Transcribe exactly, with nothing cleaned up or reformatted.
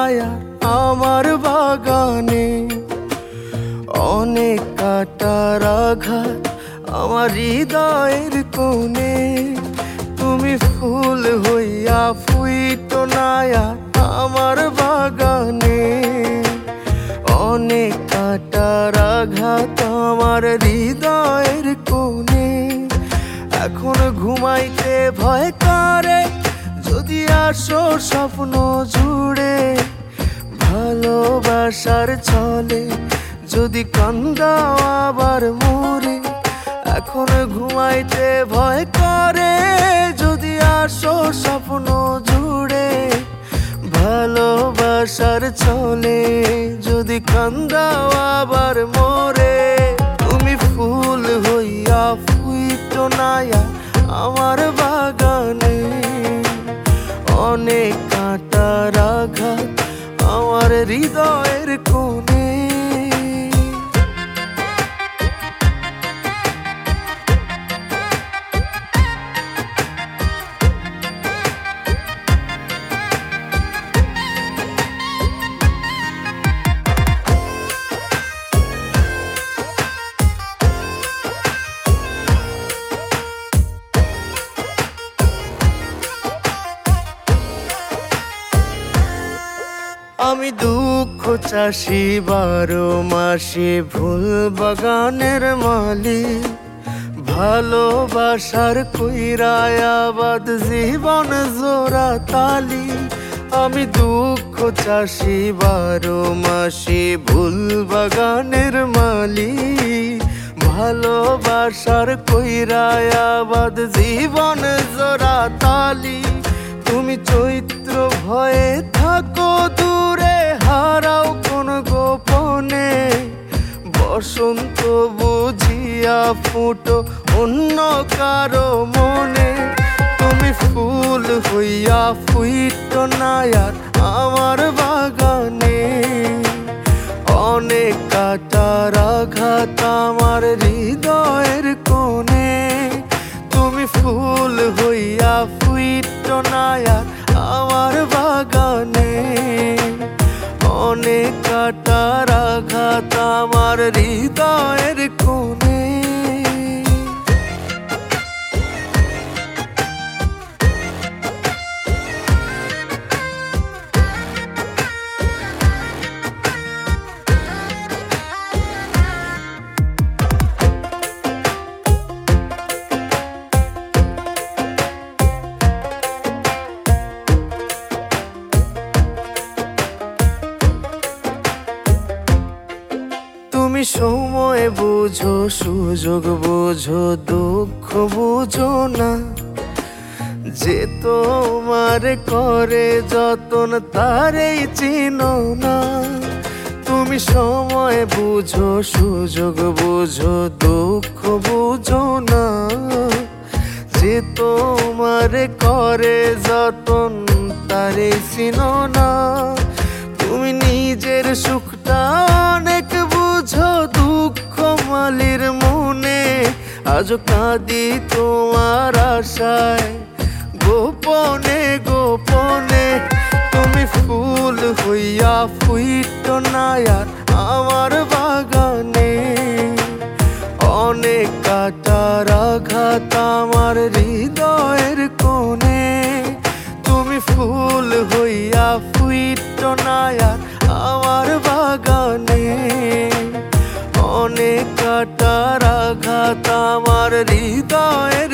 নাই আর আমার বাগানে। অনেক কাটার আঘাত আমার হৃদয়ের কোণে, তুমি ফুল হইয়া ফুইটো নাই আর আমার বাগানে। অনেক কাটার আঘাত আমার হৃদয়ের কোণে, এখন ঘুমাইতে ভয় করে যদি আসো স্বপ্ন জুড়ে। ভালোবাসার ছলে যদি কান্দাও আবার মোরে, এখন ঘুমাইতে ভয় করে যদি আসো স্বপ্ন জুড়ে। ভালোবাসার ছলে যদি কান্দাও আবার মোরে, তুমি ফুল হইয়া ফুইটো নাই আমার বাগানে। অনেক কাঁটার আঘাত আমার হৃদয়ের কোণে। আমি দুঃখ চাষি বারো মাসে ফুল বাগানের মালিক। ভালোবাসার কইরায়াবাদ জীবন জোড়া তালি। আমি দুঃখ চাষি বারো মাসে ফুল বাগানের মালিক। ভালোবাসার কইরায়াবাদ জীবন জোড়া তালি। তুমি চৈত্র ভয়ে থাকো দূরে, হারাও কোন গোপনে। বসন্ত বুঝিয়া ফুটো অন্য কারো মনে, তুমি ফুল হইয়া ফুইটো নাই আর আমার বাগানে। অনেক কাটার আঘাত আমার হৃদয়ের কোণে, তুমি ফুল হইয়া ফুইটো নাই আর আমার বাগানে। অনেক কাটার আঘাত আমার হৃদয়ের কোণে। তুমি সময় বুঝো, সুযোগ বুঝো, দুঃখ বুঝো না। যে তোমার করে যতন তারেই চিনো না। তুমি সময় বুঝো, সুযোগ বুঝো, দুঃখ বুঝো না। যে তোমার করে যতন তারেই চিনো না। তুমি নিজের সুখটা অনেক বুঝো, দুঃখ মালির মনে। আজ কাঁদি তোমার আশায় গোপনে গোপনে। তুমি ফুল হইয়া ফুইটো নাই আর আমার বাগানে। অনেক কাটার আঘাত আমার হৃদয়ের কোণে, তুমি ফুল হইয়া ফুইটো নাই আর আমার বাগানে। অনেক কাটার আঘাত আমার হৃদয়ের